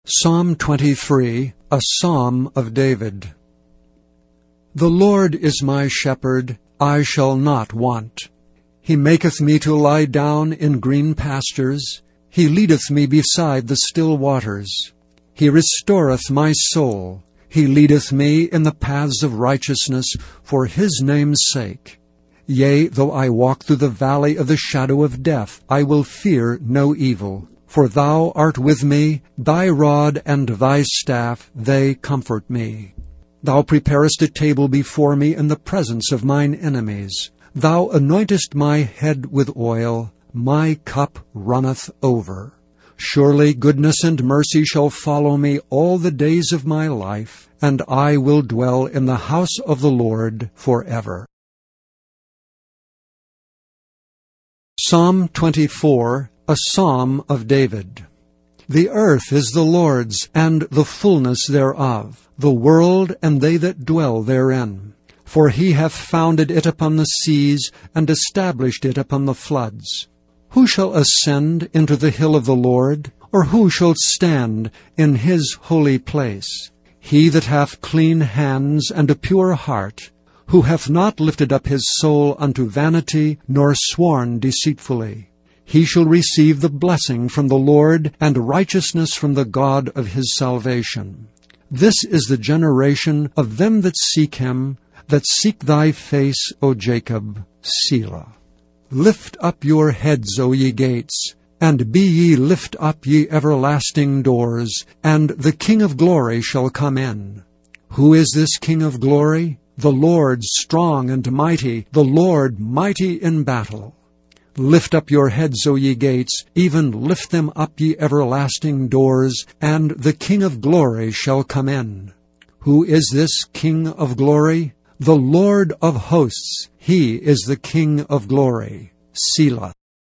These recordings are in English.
Psalm 23, a psalm of David. The Lord is my shepherd, I shall not want. He maketh me to lie down in green pastures. He leadeth me beside the still waters. He restoreth my soul. He leadeth me in the paths of righteousness for his name's sake. Yea, though I walk through the valley of the shadow of death, I will fear no evil. For thou art with me, thy rod and thy staff, they comfort me. Thou preparest a table before me in the presence of mine enemies. Thou anointest my head with oil, my cup runneth over. Surely goodness and mercy shall follow me all the days of my life, and I will dwell in the house of the Lord forever. Psalm 24, a psalm of David. The earth is the Lord's, and the fullness thereof, the world and they that dwell therein. For he hath founded it upon the seas, and established it upon the floods. Who shall ascend into the hill of the Lord? Or who shall stand in his holy place? He that hath clean hands and a pure heart, who hath not lifted up his soul unto vanity, nor sworn deceitfully. He shall receive the blessing from the Lord, and righteousness from the God of his salvation. This is the generation of them that seek him, that seek thy face, O Jacob. Selah. Lift up your heads, O ye gates, and be ye lift up, ye everlasting doors, and the King of glory shall come in. Who is this King of glory? The Lord strong and mighty, the Lord mighty in battle. Lift up your heads, O ye gates, even lift them up, ye everlasting doors, and the King of glory shall come in. Who is this King of glory? The Lord of hosts, he is the King of glory. Selah.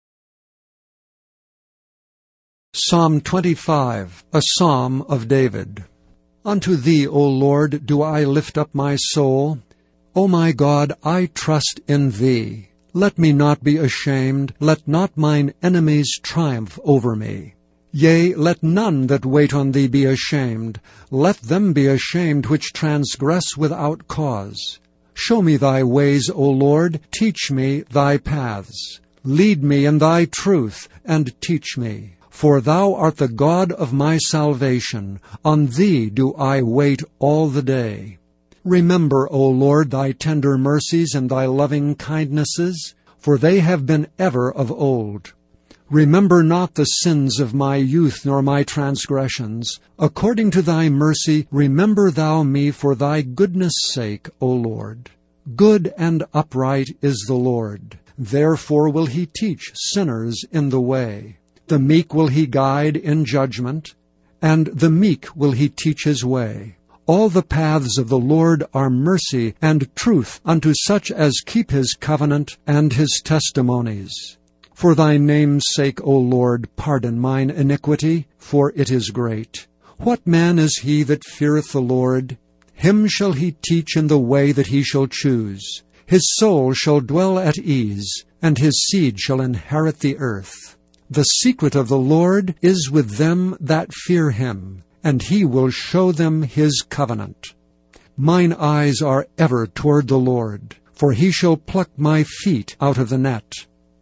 Psalm 25, a psalm of David. Unto thee, O Lord, do I lift up my soul. O my God, I trust in thee. Let me not be ashamed, let not mine enemies triumph over me. Yea, let none that wait on thee be ashamed. Let them be ashamed which transgress without cause. Show me thy ways, O Lord, teach me thy paths. Lead me in thy truth, and teach me. For thou art the God of my salvation. On thee do I wait all the day. Remember, O Lord, thy tender mercies and thy loving kindnesses, for they have been ever of old. Remember not the sins of my youth nor my transgressions. According to thy mercy, remember thou me for thy goodness' sake, O Lord. Good and upright is the Lord. Therefore will he teach sinners in the way. The meek will he guide in judgment, and the meek will he teach his way. All the paths of the Lord are mercy and truth unto such as keep his covenant and his testimonies. For thy name's sake, O Lord, pardon mine iniquity, for it is great. What man is he that feareth the Lord? Him shall he teach in the way that he shall choose. His soul shall dwell at ease, and his seed shall inherit the earth. The secret of the Lord is with them that fear him, and he will show them his covenant. Mine eyes are ever toward the Lord, for he shall pluck my feet out of the net.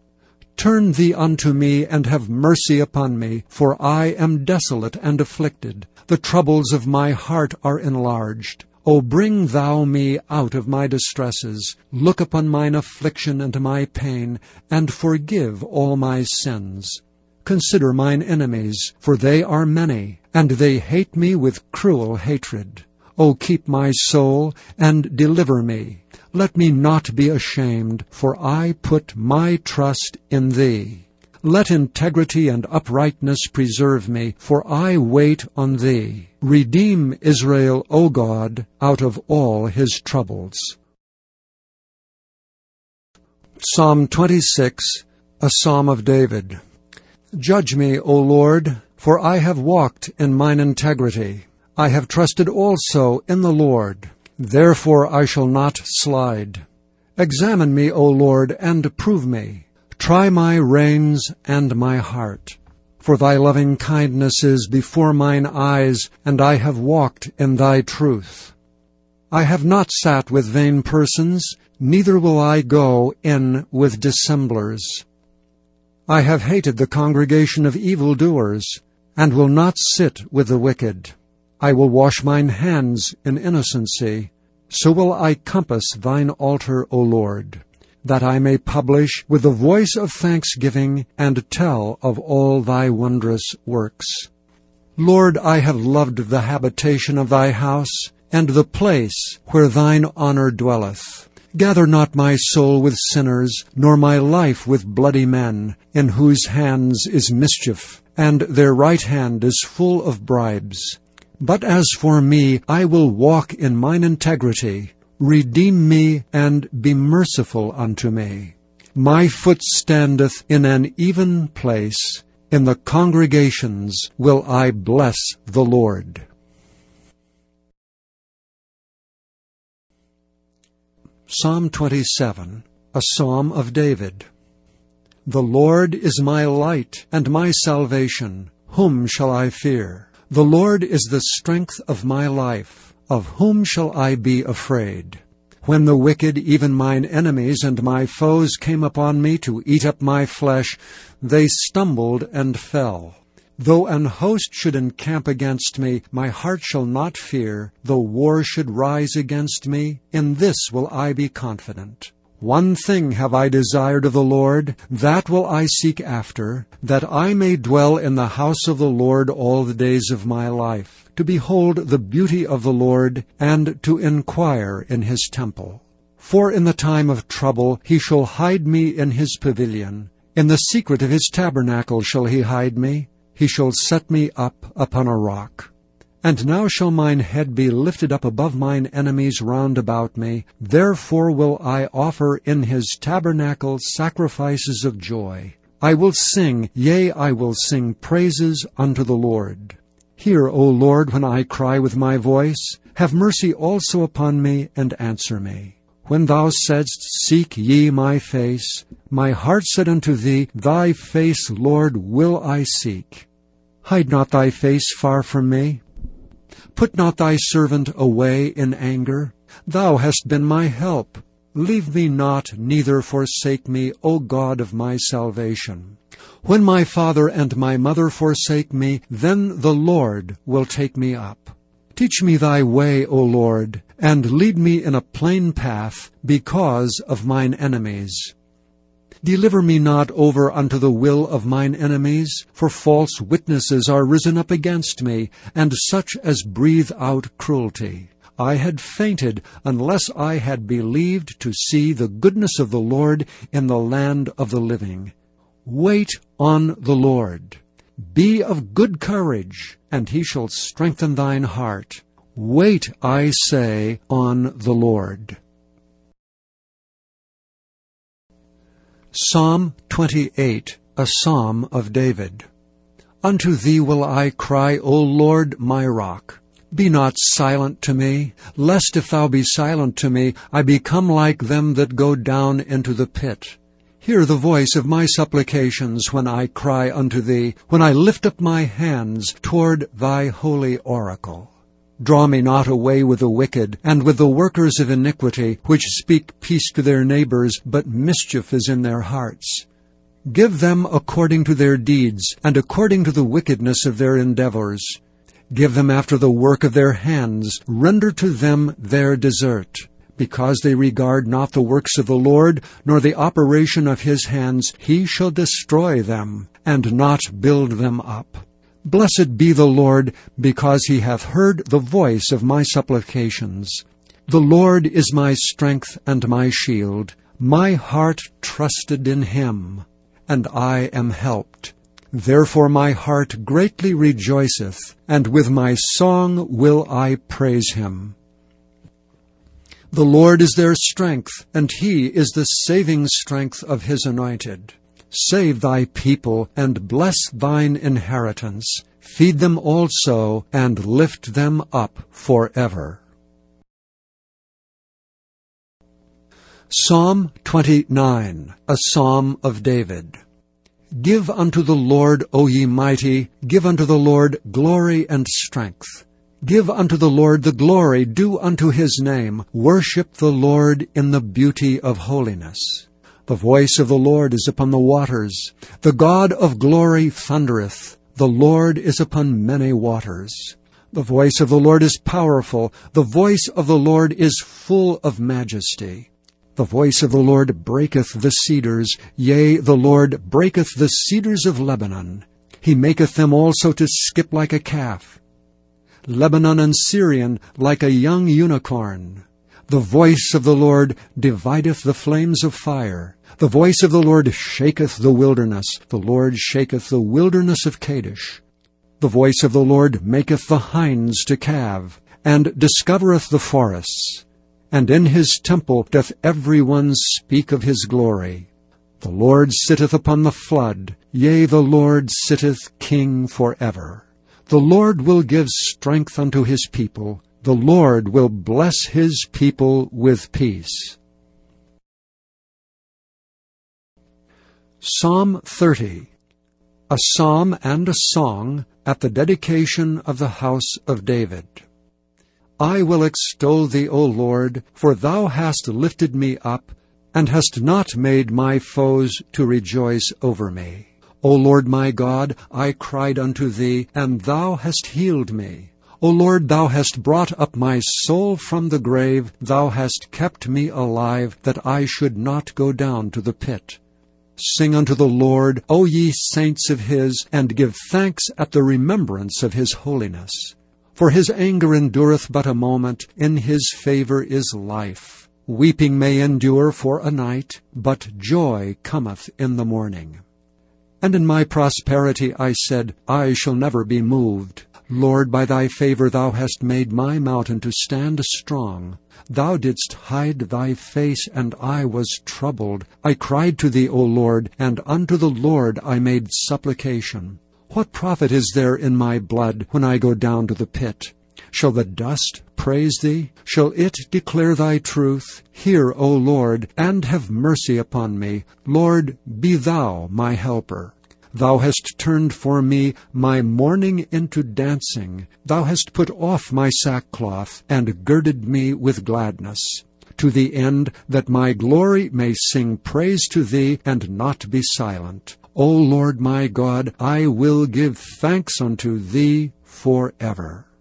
Turn thee unto me, and have mercy upon me, for I am desolate and afflicted. The troubles of my heart are enlarged. O bring thou me out of my distresses. Look upon mine affliction and my pain, and forgive all my sins. Consider mine enemies, for they are many, and they hate me with cruel hatred. O keep my soul, and deliver me. Let me not be ashamed, for I put my trust in thee. Let integrity and uprightness preserve me, for I wait on thee. Redeem Israel, O God, out of all his troubles. Psalm 26, a psalm of David. Judge me, O Lord, for I have walked in mine integrity. I have trusted also in the Lord. Therefore I shall not slide. Examine me, O Lord, and prove me. Try my reins and my heart. For thy loving kindness is before mine eyes, and I have walked in thy truth. I have not sat with vain persons, neither will I go in with dissemblers. I have hated the congregation of evildoers, and will not sit with the wicked. I will wash mine hands in innocency. So will I compass thine altar, O Lord, that I may publish with the voice of thanksgiving and tell of all thy wondrous works. Lord, I have loved the habitation of thy house, and the place where thine honor dwelleth. Gather not my soul with sinners, nor my life with bloody men, in whose hands is mischief, and their right hand is full of bribes. But as for me, I will walk in mine integrity. Redeem me, and be merciful unto me. My foot standeth in an even place. In the congregations will I bless the Lord. Psalm 27, a psalm of David. The Lord is my light and my salvation. Whom shall I fear? The Lord is the strength of my life. Of whom shall I be afraid? When the wicked, even mine enemies and my foes, came upon me to eat up my flesh, they stumbled and fell. Though an host should encamp against me, my heart shall not fear. Though war should rise against me, in this will I be confident. One thing have I desired of the Lord, that will I seek after, that I may dwell in the house of the Lord all the days of my life, to behold the beauty of the Lord, and to inquire in his temple. For in the time of trouble he shall hide me in his pavilion. In the secret of his tabernacle shall he hide me. He shall set me up upon a rock. And now shall mine head be lifted up above mine enemies round about me. Therefore will I offer in his tabernacle sacrifices of joy. I will sing, yea, I will sing praises unto the Lord. Hear, O Lord, when I cry with my voice. Have mercy also upon me, and answer me. When thou saidst, Seek ye my face, my heart said unto thee, Thy face, Lord, will I seek. Hide not thy face far from me. Put not thy servant away in anger. Thou hast been my help. Leave me not, neither forsake me, O God of my salvation. When my father and my mother forsake me, then the Lord will take me up. Teach me thy way, O Lord, and lead me in a plain path because of mine enemies. Deliver me not over unto the will of mine enemies, for false witnesses are risen up against me, and such as breathe out cruelty. I had fainted unless I had believed to see the goodness of the Lord in the land of the living. Wait on the Lord. Be of good courage, and he shall strengthen thine heart. Wait, I say, on the Lord. Psalm 28, a psalm of David. Unto thee will I cry, O Lord, my rock. Be not silent to me, lest if thou be silent to me, I become like them that go down into the pit. Hear the voice of my supplications when I cry unto thee, when I lift up my hands toward thy holy oracle. Draw me not away with the wicked, and with the workers of iniquity, which speak peace to their neighbors, but mischief is in their hearts. Give them according to their deeds, and according to the wickedness of their endeavors. Give them after the work of their hands. Render to them their desert. Because they regard not the works of the Lord, nor the operation of his hands, he shall destroy them, and not build them up. Blessed be the Lord, because he hath heard the voice of my supplications. The Lord is my strength and my shield. My heart trusted in him, and I am helped. Therefore my heart greatly rejoiceth, and with my song will I praise him. The Lord is their strength, and he is the saving strength of his anointed. Save thy people, and bless thine inheritance. Feed them also, and lift them up forever. Psalm 29, a psalm of David. Give unto the Lord, O ye mighty, give unto the Lord glory and strength. Give unto the Lord the glory due unto his name. Worship the Lord in the beauty of holiness. The voice of the Lord is upon the waters. The God of glory thundereth. The Lord is upon many waters. The voice of the Lord is powerful. The voice of the Lord is full of majesty. The voice of the Lord breaketh the cedars. Yea, the Lord breaketh the cedars of Lebanon. He maketh them also to skip like a calf. Lebanon and Syrian like a young unicorn. The voice of the Lord divideth the flames of fire. The voice of the Lord shaketh the wilderness. The Lord shaketh the wilderness of Kadesh. The voice of the Lord maketh the hinds to calve, and discovereth the forests. And in his temple doth every one speak of his glory. The Lord sitteth upon the flood. Yea, the Lord sitteth king forever. The Lord will give strength unto his people. The Lord will bless his people with peace. Psalm 30. A psalm and a song at the dedication of the house of David. I will extol thee, O Lord, for thou hast lifted me up, and hast not made my foes to rejoice over me. O Lord my God, I cried unto thee, and thou hast healed me. O Lord, thou hast brought up my soul from the grave. Thou hast kept me alive, that I should not go down to the pit. Sing unto the Lord, O ye saints of his, and give thanks at the remembrance of his holiness. For his anger endureth but a moment, in his favor is life. Weeping may endure for a night, but joy cometh in the morning. And in my prosperity I said, I shall never be moved. Lord, by thy favor thou hast made my mountain to stand strong. Thou didst hide thy face, and I was troubled. I cried to thee, O Lord, and unto the Lord I made supplication. What profit is there in my blood when I go down to the pit? Shall the dust praise thee? Shall it declare thy truth? Hear, O Lord, and have mercy upon me. Lord, be thou my helper. Thou hast turned for me my mourning into dancing. Thou hast put off my sackcloth, and girded me with gladness, to the end that my glory may sing praise to thee, and not be silent. O Lord my God, I will give thanks unto thee forever.